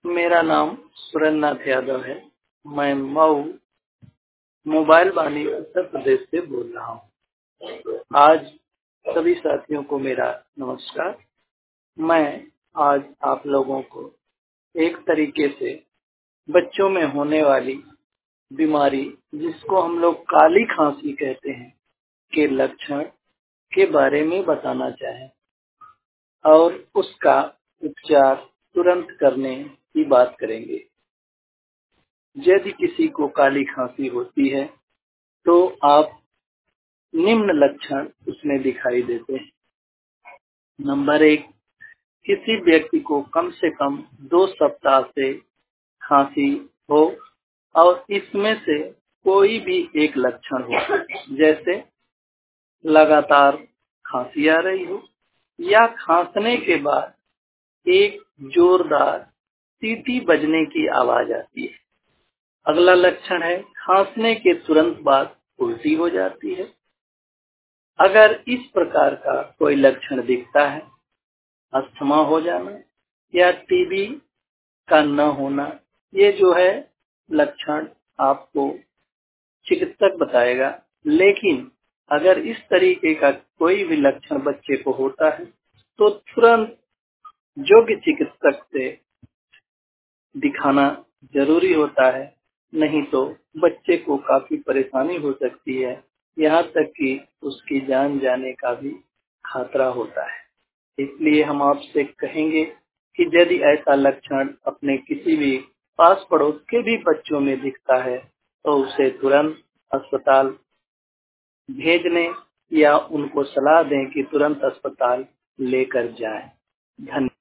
मेरा नाम सुरेंद्रनाथ यादव है। मैं मऊ मोबाइल बानी उत्तर प्रदेश से बोल रहा हूँ। आज सभी साथियों को मेरा नमस्कार। मैं आज आप लोगों को एक तरीके से बच्चों में होने वाली बीमारी, जिसको हम लोग काली खांसी कहते हैं, के लक्षण के बारे में बताना चाहें और उसका उपचार तुरंत करने की बात करेंगे। यदि किसी को काली खांसी होती है तो आप निम्न लक्षण उसमें दिखाई देते हैं। नंबर 1, किसी व्यक्ति को कम से कम 2 सप्ताह से खांसी हो और इसमें से कोई भी एक लक्षण हो, जैसे लगातार खांसी आ रही हो या खांसने के बाद एक जोरदार सीटी बजने की आवाज आती है। अगला लक्षण है खांसने के तुरंत बाद उल्टी हो जाती है। अगर इस प्रकार का कोई लक्षण दिखता है, अस्थमा हो जाना या टीबी का न होना, ये जो है लक्षण आपको चिकित्सक बताएगा। लेकिन अगर इस तरीके का कोई भी लक्षण बच्चे को होता है तो तुरंत योग्य चिकित्सक से दिखाना जरूरी होता है, नहीं तो बच्चे को काफी परेशानी हो सकती है, यहाँ तक कि उसकी जान जाने का भी खतरा होता है। इसलिए हम आपसे कहेंगे कि यदि ऐसा लक्षण अपने किसी भी पास पड़ोस के भी बच्चों में दिखता है तो उसे तुरंत अस्पताल भेजने या उनको सलाह दें कि तुरंत अस्पताल लेकर जाएं। धन्यवाद।